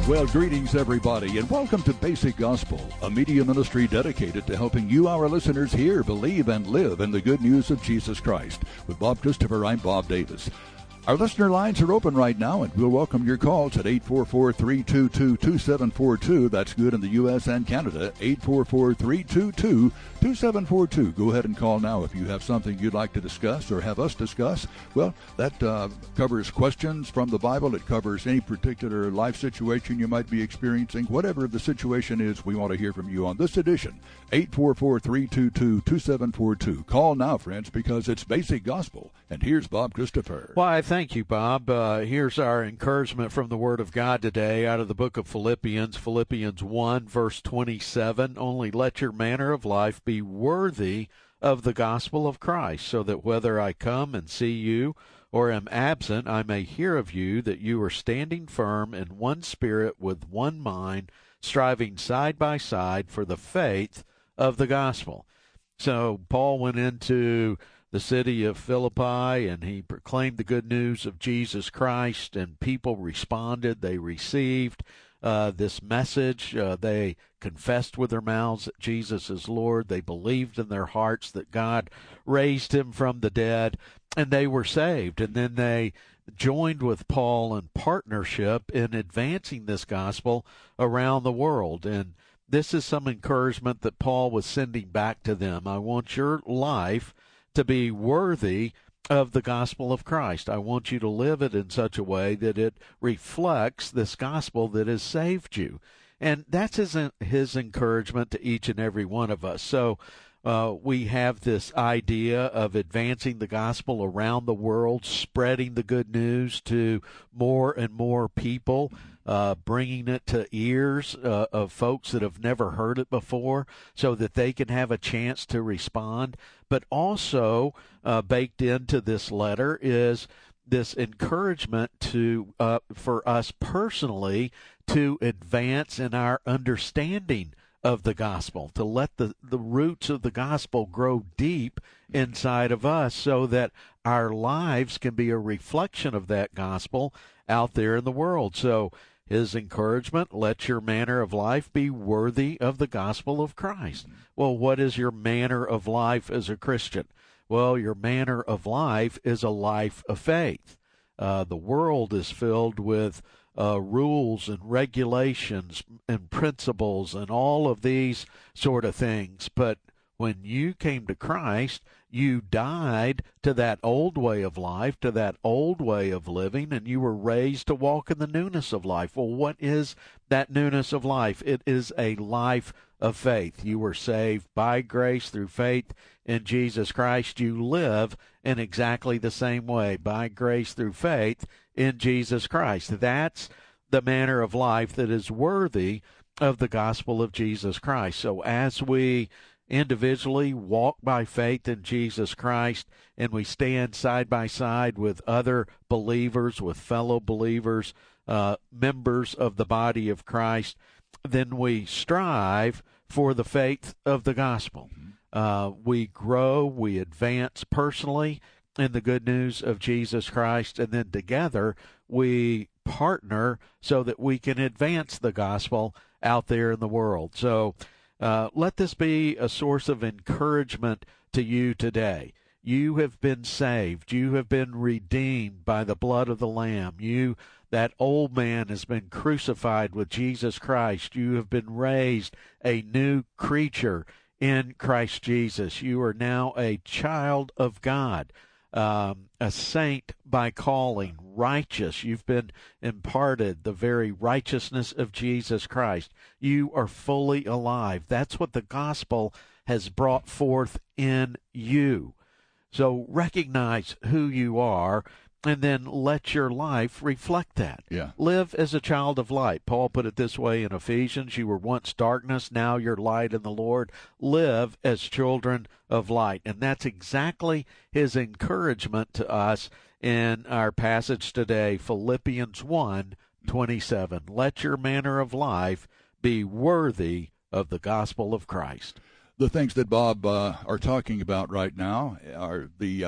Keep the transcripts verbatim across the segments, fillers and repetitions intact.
Well, greetings, everybody, and welcome to Basic Gospel, a media ministry dedicated to helping you, our listeners, hear, believe, and live in the good news of Jesus Christ. With Bob Christopher, I'm Bob Davis. Our listener lines are open right now, and we'll welcome your calls at eight four four, three two two, two seven four two. That's good in the U S and Canada, eight four four, three two two, two seven four two. Go ahead and call now if you have something you'd like to discuss or have us discuss. Well, that uh, covers questions from the Bible. It covers any particular life situation you might be experiencing. Whatever the situation is, we want to hear from you on this edition, eight four four, three two two, two seven four two. Call now, friends, because it's Basic Gospel. And here's Bob Christopher. Why, thank you, Bob. Uh, here's our encouragement from the Word of God today out of the book of Philippians, Philippians one, verse twenty-seven. Only let your manner of life be worthy of the gospel of Christ, so that whether I come and see you or am absent, I may hear of you that you are standing firm in one spirit with one mind, striving side by side for the faith of the gospel. So Paul went into the city of Philippi, and he proclaimed the good news of Jesus Christ, and people responded. They received uh, this message. Uh, they confessed with their mouths that Jesus is Lord. They believed in their hearts that God raised him from the dead, and they were saved. And then they joined with Paul in partnership in advancing this gospel around the world. And this is some encouragement that Paul was sending back to them. I want your life to be worthy of the gospel of Christ. I want you to live it in such a way that it reflects this gospel that has saved you. And that's his, his encouragement to each and every one of us. So uh, we have this idea of advancing the gospel around the world, spreading the good news to more and more people, uh, bringing it to ears uh, of folks that have never heard it before so that they can have a chance to respond. But also uh, baked into this letter is this encouragement to uh, for us personally to advance in our understanding of the gospel, to let the, the roots of the gospel grow deep inside of us so that our lives can be a reflection of that gospel out there in the world. So his encouragement, let your manner of life be worthy of the gospel of Christ. Well, what is your manner of life as a Christian? Well, your manner of life is a life of faith. Uh, the world is filled with uh, rules and regulations and principles and all of these sort of things. But when you came to Christ, you died to that old way of life, to that old way of living, and you were raised to walk in the newness of life. Well, what is that newness of life? It is a life of faith. You were saved by grace through faith in Jesus Christ. You live in exactly the same way, by grace through faith in Jesus Christ. That's the manner of life that is worthy of the gospel of Jesus Christ. So as we individually walk by faith in Jesus Christ, and we stand side by side with other believers, with fellow believers, uh, members of the body of Christ, then we strive for the faith of the gospel. Uh, we grow, we advance personally in the good news of Jesus Christ, and then together we partner so that we can advance the gospel out there in the world. So Uh, let this be a source of encouragement to you today. You have been saved. You have been redeemed by the blood of the Lamb. You, that old man has been crucified with Jesus Christ. You have been raised a new creature in Christ Jesus. You are now a child of God, um, a saint by calling, righteous. You've been imparted the very righteousness of Jesus Christ. You are fully alive. That's what the gospel has brought forth in you. So recognize who you are, and then let your life reflect that. Yeah. Live as a child of light. Paul put it this way in Ephesians, you were once darkness, now you're light in the Lord. Live as children of light. And that's exactly his encouragement to us in our passage today, Philippians one twenty-seven. Let your manner of life be worthy of the gospel of Christ. The things that Bob uh, are talking about right now are the uh,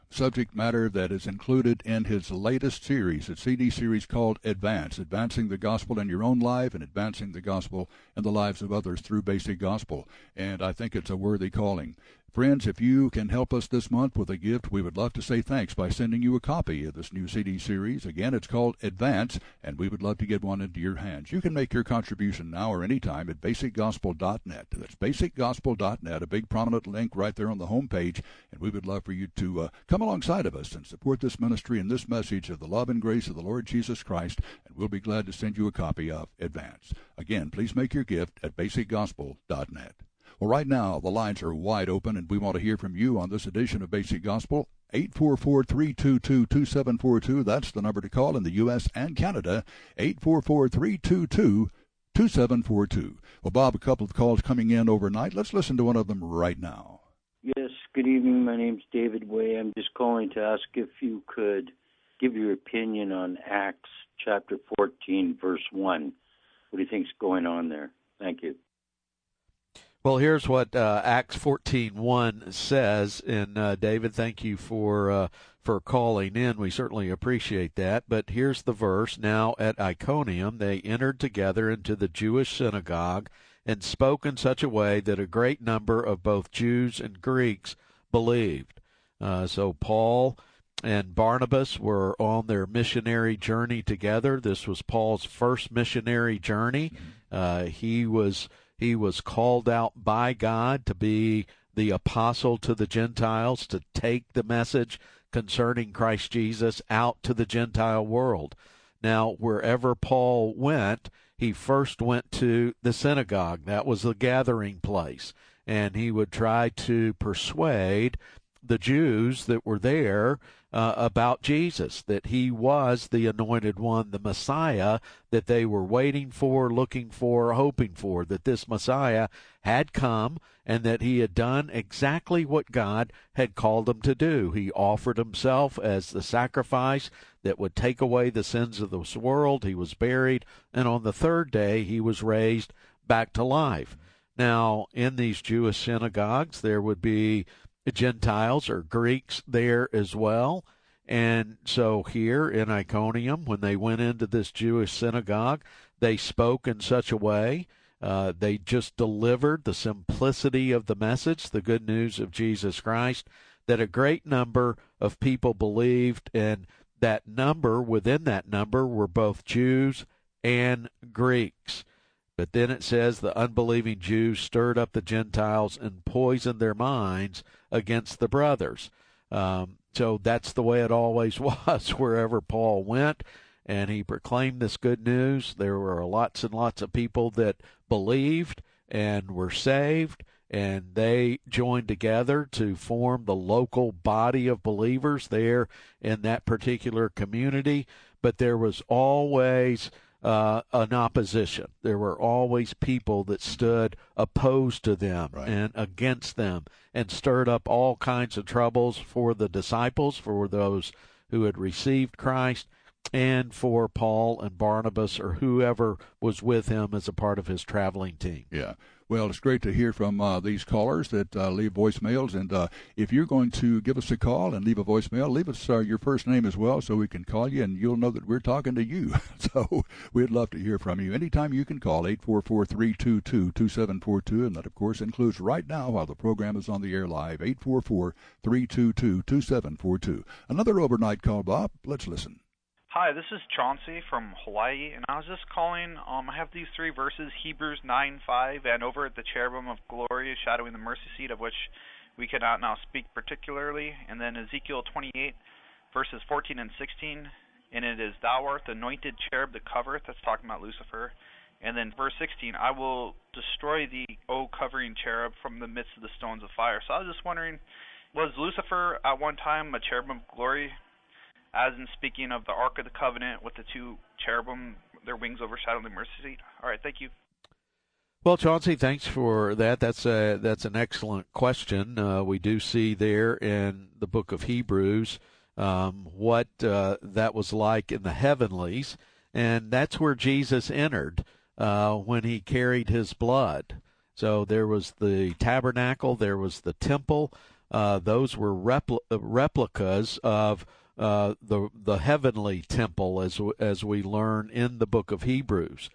subject matter that is included in his latest series, a C D series called Advance, Advancing the Gospel in Your Own Life and Advancing the Gospel in the Lives of Others through Basic Gospel. And I think it's a worthy calling. Friends, if you can help us this month with a gift, we would love to say thanks by sending you a copy of this new C D series. Again, it's called Advance, and we would love to get one into your hands. You can make your contribution now or anytime at basic gospel dot net. That's basic gospel dot net, a big prominent link right there on the home page, and we would love for you to uh, come alongside of us and support this ministry and this message of the love and grace of the Lord Jesus Christ, and we'll be glad to send you a copy of Advance. Again, please make your gift at basic gospel dot net. Well, right now, the lines are wide open, and we want to hear from you on this edition of Basic Gospel. eight four four, three two two, two seven four two. That's the number to call in the U S and Canada, eight four four, three two two, two seven four two. Well, Bob, a couple of calls coming in overnight. Let's listen to one of them right now. Yes, good evening. My name's David Way. I'm just calling to ask if you could give your opinion on Acts chapter fourteen, verse one. What do you think's going on there? Thank you. Well, here's what uh, Acts fourteen one says, and uh, David, thank you for uh, for calling in. We certainly appreciate that. But here's the verse. Now at Iconium they entered together into the Jewish synagogue and spoke in such a way that a great number of both Jews and Greeks believed. Uh, so Paul and Barnabas were on their missionary journey together. This was Paul's first missionary journey. Uh, he was... He was called out by God to be the apostle to the Gentiles, to take the message concerning Christ Jesus out to the Gentile world. Now, wherever Paul went, he first went to the synagogue. That was the gathering place. And he would try to persuade the Jews that were there uh, about Jesus, that he was the anointed one, the Messiah that they were waiting for, looking for, hoping for, that this Messiah had come and that he had done exactly what God had called him to do. He offered himself as the sacrifice that would take away the sins of this world. He was buried, and on the third day he was raised back to life. Now, in these Jewish synagogues, there would be Gentiles or Greeks there as well. And so here in Iconium, when they went into this Jewish synagogue, they spoke in such a way, uh, they just delivered the simplicity of the message, the good news of Jesus Christ, that a great number of people believed, and that number, within that number, were both Jews and Greeks. But then it says the unbelieving Jews stirred up the Gentiles and poisoned their minds against the brothers. Um, so that's the way it always was wherever Paul went, and he proclaimed this good news. There were lots and lots of people that believed and were saved, and they joined together to form the local body of believers there in that particular community. But there was always Uh, an opposition. There were always people that stood opposed to them right. and against them, and stirred up all kinds of troubles for the disciples, for those who had received Christ, and for Paul and Barnabas or whoever was with him as a part of his traveling team. Yeah. Well, it's great to hear from uh, these callers that uh, leave voicemails. And uh, if you're going to give us a call and leave a voicemail, leave us uh, your first name as well so we can call you, and you'll know that we're talking to you. So we'd love to hear from you. Anytime you can call, eight four four, three two two, two seven four two. And that, of course, includes right now while the program is on the air live, eight four four, three two two, two seven four two. Another overnight call, Bob. Let's listen. Hi, this is Chauncey from Hawaii, and I was just calling. Um, I have these three verses, Hebrews nine five, and over at the cherubim of glory, shadowing the mercy seat, of which we cannot now speak particularly, and then Ezekiel twenty-eight, verses fourteen and sixteen, and it is, thou art the anointed cherub that covereth, that's talking about Lucifer, and then verse sixteen, I will destroy thee, O covering cherub, from the midst of the stones of fire. So I was just wondering, was Lucifer at one time a cherubim of glory, as in speaking of the Ark of the Covenant with the two cherubim, their wings overshadowing the mercy seat? All right, thank you. Well, Chauncey, thanks for that. That's a that's an excellent question. Uh, we do see there in the book of Hebrews um, what uh, that was like in the heavenlies, and that's where Jesus entered uh, when he carried his blood. So there was the tabernacle, there was the temple, uh, those were repl- replicas of uh, the the heavenly temple, as as we learn in the book of Hebrews.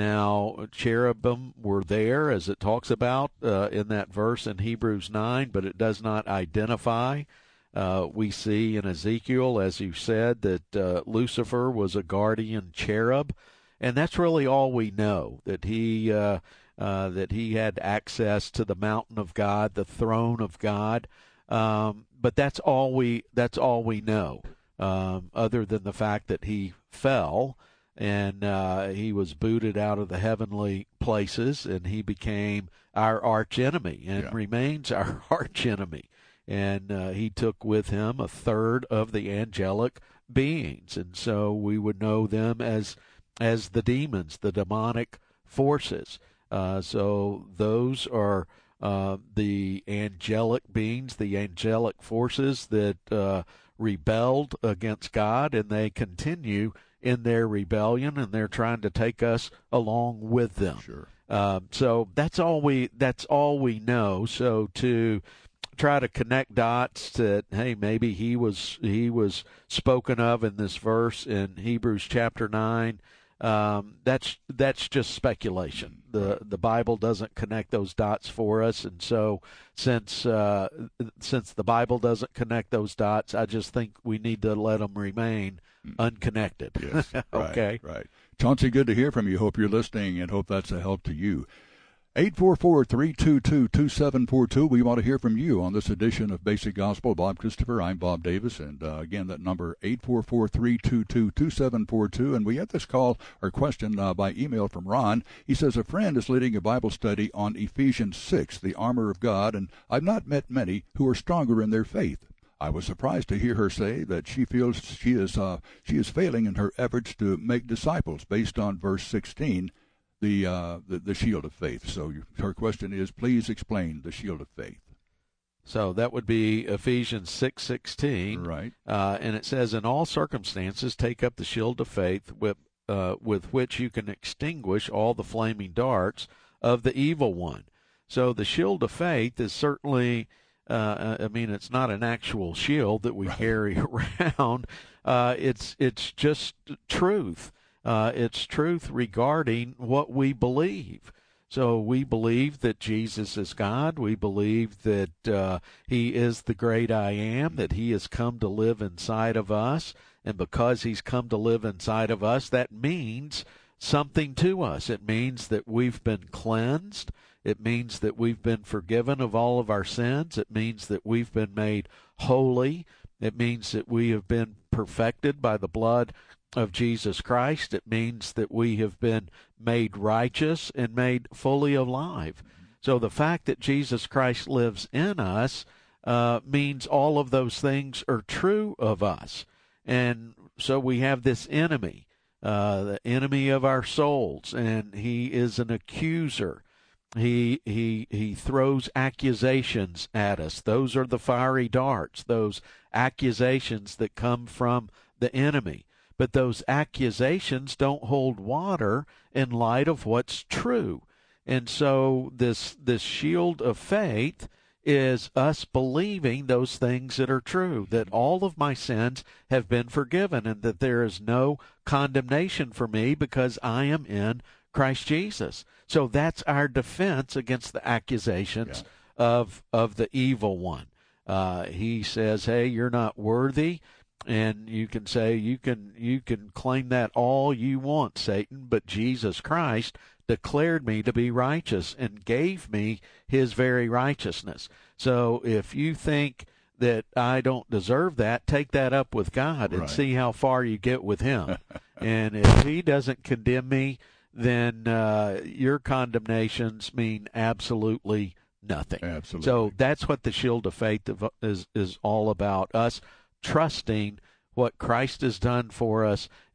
Now, cherubim were there, as it talks about uh, in that verse in Hebrews nine, but it does not identify. Uh, we see in Ezekiel, as you said, that uh, Lucifer was a guardian cherub, and that's really all we know, that he uh, uh, that he had access to the mountain of God, the throne of God. Um, but that's all we that's all we know, um, other than the fact that he fell and uh, he was booted out of the heavenly places, and he became our arch enemy and yeah. remains our arch enemy. And uh, he took with him a third of the angelic beings, and so we would know them as as the demons, the demonic forces. Uh, so those are uh, the angelic beings, the angelic forces that uh, rebelled against God, and they continue in their rebellion, and they're trying to take us along with them. Sure. Um, so that's all we that's all we know. So to try to connect dots that, hey, maybe he was he was spoken of in this verse in Hebrews chapter nine. Um, that's that's just speculation. The the Bible doesn't connect those dots for us, and so since uh, since the Bible doesn't connect those dots, I just think we need to let them remain unconnected. Yes, okay, right, right. Chauncey, good to hear from you. Hope you're listening, and hope that's a help to you. eight four four, three two two, two seven four two. We want to hear from you on this edition of Basic Gospel. Bob Christopher, I'm Bob Davis, and uh, again, that number, eight four four, three two two, two seven four two. And we had this call or question uh, by email from Ron. He says, a friend is leading a Bible study on Ephesians six, the armor of God, and I've not met many who are stronger in their faith. I was surprised to hear her say that she feels she is uh, she is failing in her efforts to make disciples based on verse sixteen. The, uh, the the shield of faith. So her question is, please explain the shield of faith. So that would be Ephesians six sixteen, right? Uh, and it says, "In all circumstances, take up the shield of faith, with uh, with which you can extinguish all the flaming darts of the evil one." So the shield of faith is certainly, uh, I mean, it's not an actual shield that we right. carry around. Uh, it's it's just truth. Uh, it's truth regarding what we believe. So we believe that Jesus is God. We believe that uh, he is the great I am, that he has come to live inside of us. And because he's come to live inside of us, that means something to us. It means that we've been cleansed. It means that we've been forgiven of all of our sins. It means that we've been made holy. It means that we have been perfected by the blood of Jesus Christ. It means that we have been made righteous and made fully alive. So the fact that Jesus Christ lives in us uh, means all of those things are true of us. And so we have this enemy, uh, the enemy of our souls, and he is an accuser. He he he throws accusations at us. Those are the fiery darts, those accusations that come from the enemy. But those accusations don't hold water in light of what's true. And so this this shield of faith is us believing those things that are true, that all of my sins have been forgiven and that there is no condemnation for me because I am in Christ Jesus. So that's our defense against the accusations yeah. of of the evil one. Uh, he says, hey, you're not worthy. And you can say, you can you can claim that all you want, Satan, but Jesus Christ declared me to be righteous and gave me his very righteousness. So if you think that I don't deserve that, take that up with God and right. see how far you get with him. And if he doesn't condemn me, then uh, your condemnations mean absolutely nothing. Absolutely. So that's what the shield of faith is, is all about, us trusting what Christ has done for us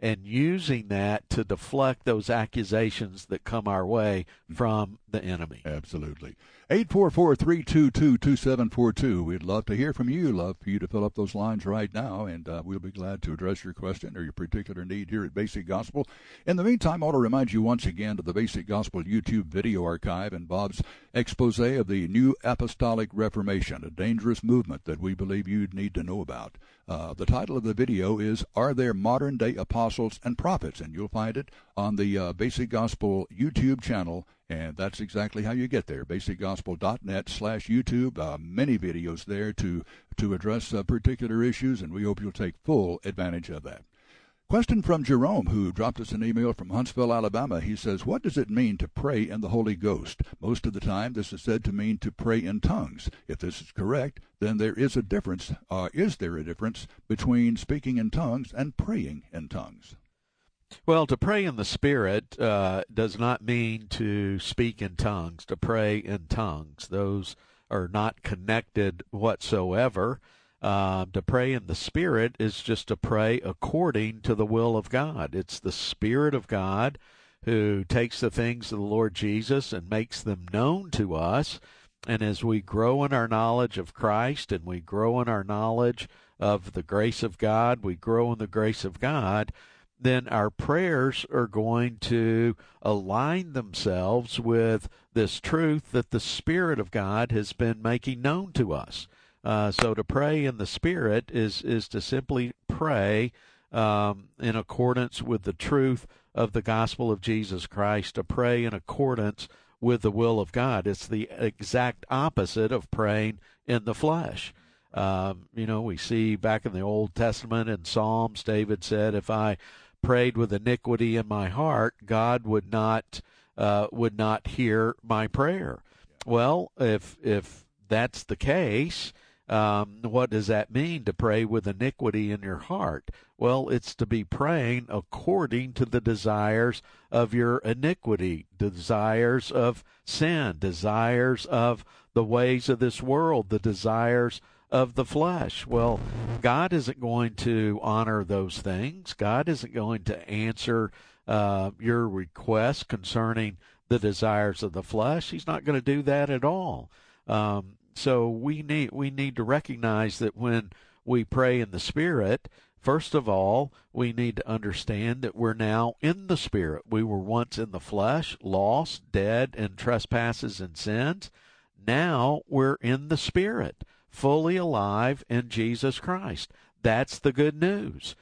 and using that to deflect those accusations that come our way from the enemy. Absolutely. eight four four, three two two, two seven four two. We'd love to hear from you. Love for you to fill up those lines right now, and uh, we'll be glad to address your question or your particular need here at Basic Gospel. In the meantime, I want to remind you once again of the Basic Gospel YouTube video archive and Bob's expose of the New Apostolic Reformation, a dangerous movement that we believe you need to know about. Uh, the title of the video is Are There Modern-Day Apostles and Prophets? And you'll find it on the uh, Basic Gospel YouTube channel, and that's exactly how you get there, basic gospel dot net slash YouTube. Uh, many videos there to, to address uh, particular issues, and we hope you'll take full advantage of that. Question from Jerome, who dropped us an email from Huntsville, Alabama. He says, what does it mean to pray in the Holy Ghost? Most of the time, this is said to mean to pray in tongues. If this is correct, then there is a difference. Uh, is there a difference between speaking in tongues and praying in tongues? Well, to pray in the Spirit uh, does not mean to speak in tongues, to pray in tongues. Those are not connected whatsoever. Uh, to pray in the Spirit is just to pray according to the will of God. It's the Spirit of God who takes the things of the Lord Jesus and makes them known to us. And as we grow in our knowledge of Christ and we grow in our knowledge of the grace of God, we grow in the grace of God, then our prayers are going to align themselves with this truth that the Spirit of God has been making known to us. Uh, so to pray in the Spirit is, is to simply pray um, in accordance with the truth of the gospel of Jesus Christ, to pray in accordance with the will of God. It's the exact opposite of praying in the flesh. Um, you know, we see back in the Old Testament in Psalms, David said, if I prayed with iniquity in my heart, God would not uh, would not hear my prayer. Well, if if that's the case, Um, what does that mean, to pray with iniquity in your heart? Well, it's to be praying according to the desires of your iniquity, desires of sin, desires of the ways of this world, the desires of the flesh. Well, God isn't going to honor those things. God isn't going to answer uh, your request concerning the desires of the flesh. He's not going to do that at all. Um, So we need we need to recognize that when we pray in the Spirit, first of all, we need to understand that we're now in the Spirit. We were once in the flesh, lost, dead in trespasses and sins. Now we're in the Spirit, fully alive in Jesus Christ. That's the good news.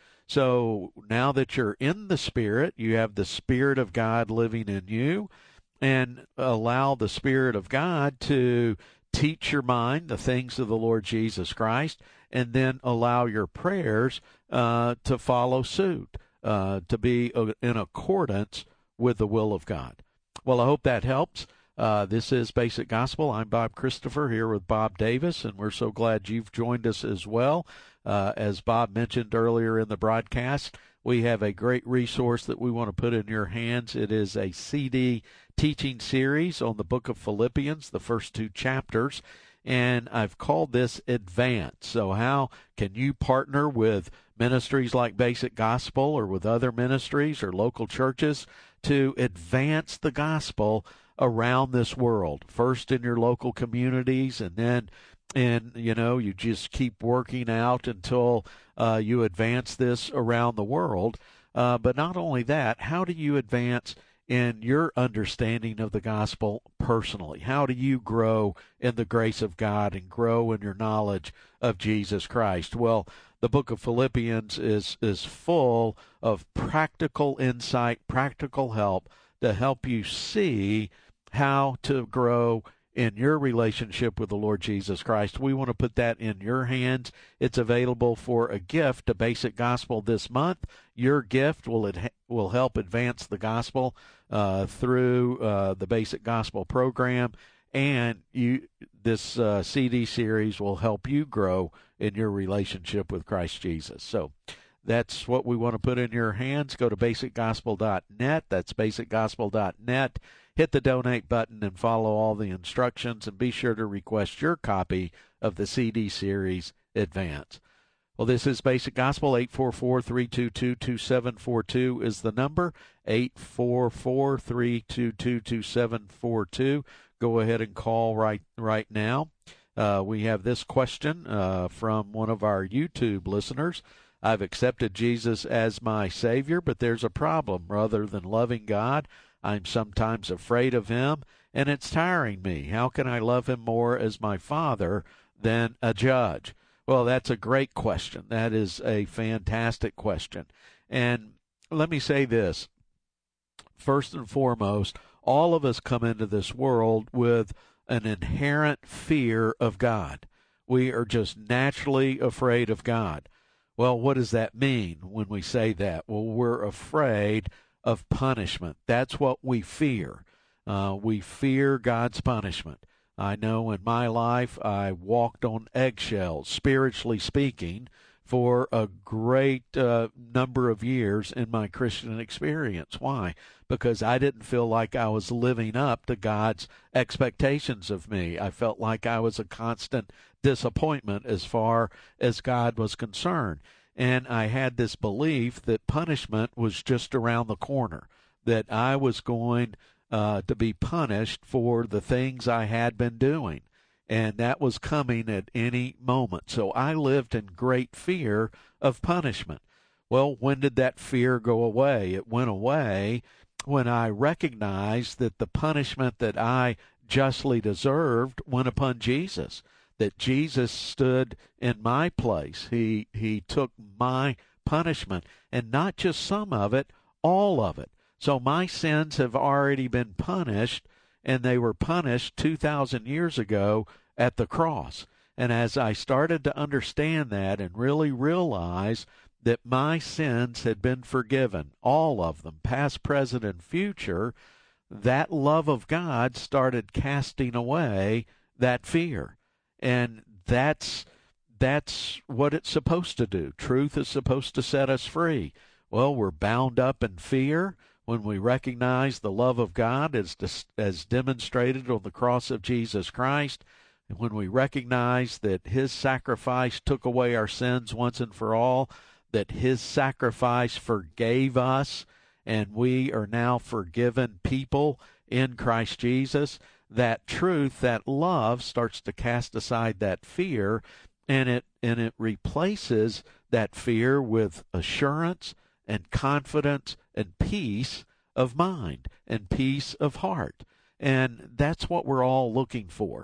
So now that you're in the Spirit, you have the Spirit of God living in you, and allow the Spirit of God to teach your mind the things of the Lord Jesus Christ, and then allow your prayers uh, to follow suit, uh, to be in accordance with the will of God. Well, I hope that helps. Uh, this is Basic Gospel. I'm Bob Christopher here with Bob Davis, and we're so glad you've joined us as well. Uh, as Bob mentioned earlier in the broadcast, we have a great resource that we want to put in your hands. It is a C D teaching series on the book of Philippians, the first two chapters, and I've called this Advance. So how can you partner with ministries like Basic Gospel or with other ministries or local churches to advance the gospel around this world? First in your local communities, and then And, you know, you just keep working out until uh, you advance this around the world. Uh, but not only that, how do you advance in your understanding of the gospel personally? How do you grow in the grace of God and grow in your knowledge of Jesus Christ? Well, the book of Philippians is, is full of practical insight, practical help to help you see how to grow in your relationship with the Lord Jesus Christ. We want to put that in your hands. It's available for a gift to Basic Gospel this month. Your gift will ad- will help advance the gospel uh, through uh, the Basic Gospel program, and you this uh, C D series will help you grow in your relationship with Christ Jesus. So that's what we want to put in your hands. Go to basic gospel dot net. That's basic gospel dot net. Hit the donate button and follow all the instructions, and be sure to request your copy of the C D series Advance. Well, this is Basic Gospel. Eight four four, three two two, two seven four two is the number. eight four four, three two two, two seven four two. Go ahead and call right right now. Uh, we have this question uh, from one of our YouTube listeners. I've accepted Jesus as my Savior, but there's a problem. Rather than loving God, I'm sometimes afraid of Him, and it's tiring me. How can I love Him more as my Father than a judge? Well, that's a great question. That is a fantastic question. And let me say this. First and foremost, all of us come into this world with an inherent fear of God. We are just naturally afraid of God. Well, what does that mean when we say that? Well, we're afraid of punishment. That's what we fear. Uh, we fear God's punishment. I know in my life I walked on eggshells, spiritually speaking, for a great uh, number of years in my Christian experience. Why? Because I didn't feel like I was living up to God's expectations of me. I felt like I was a constant disappointment as far as God was concerned. And I had this belief that punishment was just around the corner, that I was going Uh, to be punished for the things I had been doing, and that was coming at any moment. So I lived in great fear of punishment. Well, when did that fear go away? It went away when I recognized that the punishment that I justly deserved went upon Jesus, that Jesus stood in my place. He, he took my punishment, and not just some of it, all of it. So my sins have already been punished, and they were punished two thousand years ago at the cross. And as I started to understand that and really realize that my sins had been forgiven, all of them, past, present, and future, that love of God started casting away that fear. And that's that's what it's supposed to do. Truth is supposed to set us free. Well, we're bound up in fear when we recognize the love of God as, as demonstrated on the cross of Jesus Christ, and when we recognize that His sacrifice took away our sins once and for all, that His sacrifice forgave us, and we are now forgiven people in Christ Jesus, that truth, that love starts to cast aside that fear, and it and it replaces that fear with assurance and confidence and peace of mind and peace of heart. And that's what we're all looking for.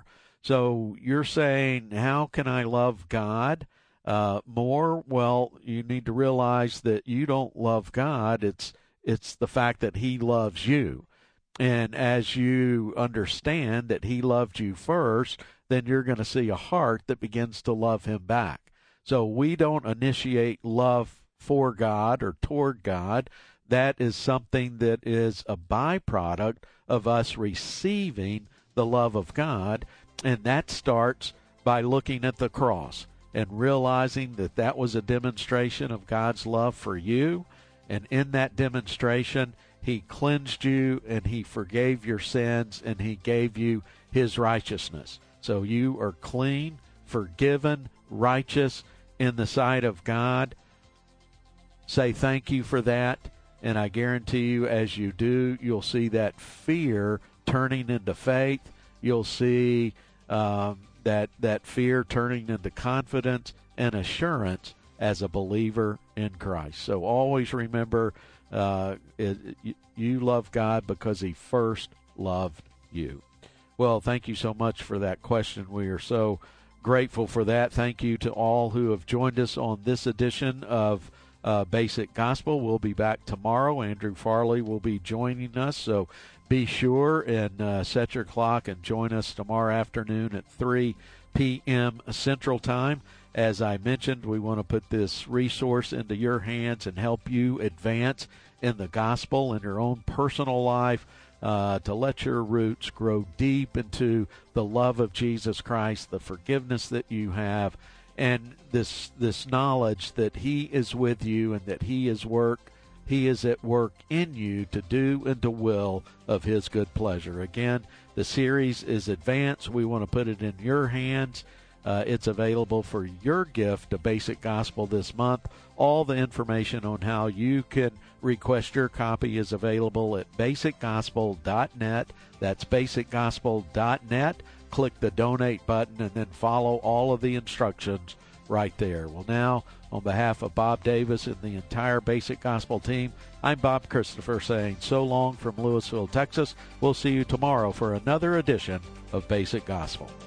So you're saying, how can I love God uh, more? Well, you need to realize that you don't love God. It's it's the fact that He loves you. And as you understand that He loved you first, then you're going to see a heart that begins to love Him back. So we don't initiate love for God or toward God. That is something that is a byproduct of us receiving the love of God, and that starts by looking at the cross and realizing that that was a demonstration of God's love for you, and in that demonstration, He cleansed you, and He forgave your sins, and He gave you His righteousness. So you are clean, forgiven, righteous in the sight of God. Say thank you for that, and I guarantee you as you do, you'll see that fear turning into faith. You'll see um, that that fear turning into confidence and assurance as a believer in Christ. So always remember, uh, it, you love God because He first loved you. Well, thank you so much for that question. We are so grateful for that. Thank you to all who have joined us on this edition of Uh, Basic Gospel. We'll be back tomorrow. Andrew Farley will be joining us, so be sure and uh, set your clock and join us tomorrow afternoon at three p.m. Central Time. As I mentioned, we want to put this resource into your hands and help you advance in the gospel in your own personal life, uh, to let your roots grow deep into the love of Jesus Christ, the forgiveness that you have, and this this knowledge that He is with you and that He is work He is at work in you to do and to will of His good pleasure. Again, the series is advanced. We want to put it in your hands Uh, it's available for your gift to Basic Gospel this month. All the information on how you can request your copy is available at basic gospel dot net. That's basic gospel dot net. Click the donate button and then follow all of the instructions right there. Well, now, on behalf of Bob Davis and the entire Basic Gospel team, I'm Bob Christopher saying so long from Lewisville, Texas. We'll see you tomorrow for another edition of Basic Gospel.